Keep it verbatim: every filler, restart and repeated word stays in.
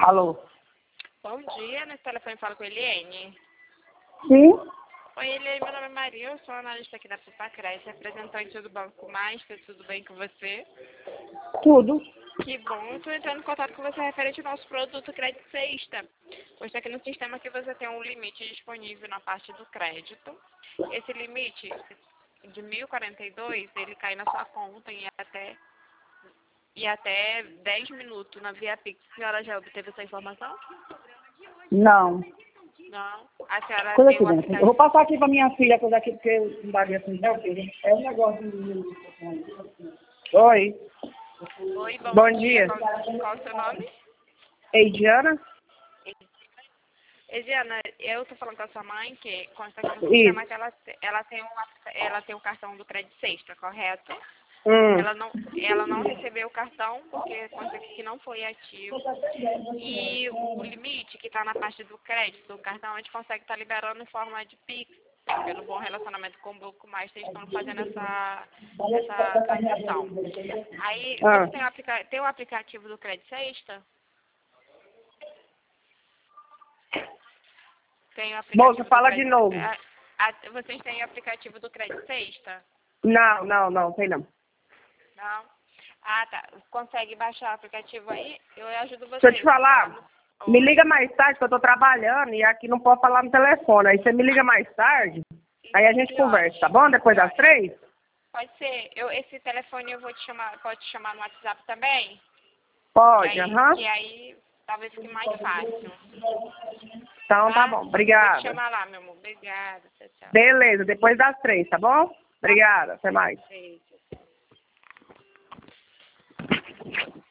Alô? Bom dia, nesse telefone falo com a Eliane. Sim? Oi, Eliane, meu nome é Maria, eu sou analista aqui da Pupacres, representante do Banco Master, tudo bem com você? Tudo. Que bom, estou entrando em contato com você referente ao nosso produto Crédito Sexta. Pois aqui no sistema que você tem um limite disponível na parte do crédito. Esse limite de mil e quarenta e dois, ele cai na sua conta em até, e até dez minutos na Via Pix. A senhora já obteve essa informação? Não. Não. A senhora Coisa tem aqui o dentro. aplicativo? Eu vou passar aqui pra minha filha, coisa aqui, porque não varia assim, não, filho. É um negócio de... Oi. Oi, bom, Bom dia. dia. Qual, qual o seu nome? Eidiana? Ediana, eu tô falando com a sua mãe que consta aqui no Isso. sistema que ela, te- ela tem um ela tem um cartão do Crédito Sexta, correto? Hum. Ela não, ela não recebeu o cartão porque consta aqui que não foi ativo. E o limite que está na parte do crédito do cartão, a gente consegue estar liberando em forma de Pix. Pelo bom relacionamento com o Banco Mais, eles estão fazendo essa, essa transação. Aí, Ah. você tem o, aplica tem o aplicativo do Crédito Sexta? Tem o aplicativo Moça, do fala de Crédito... novo. a- a- vocês têm o aplicativo do Crédito Sexta? Não, não, não, tem não. Não? Ah, tá. Consegue baixar o aplicativo aí? Eu ajudo vocês. Deixa eu te falar. Me Oi. liga mais tarde, que eu tô trabalhando e aqui não posso falar no telefone. Aí você me liga mais tarde, aí a gente Que conversa, horas? tá bom? Depois Que das horas? três? Pode ser. Eu, esse telefone eu vou te chamar, pode te chamar no WhatsApp também? Que Pode, aí, aham. que aí talvez fique mais fácil. Então tá Tá? bom, Vou te obrigada. chamar lá, meu amor. Obrigada. Tchau, tchau. Beleza, depois das três, tá bom? Obrigada, até mais. Beijo.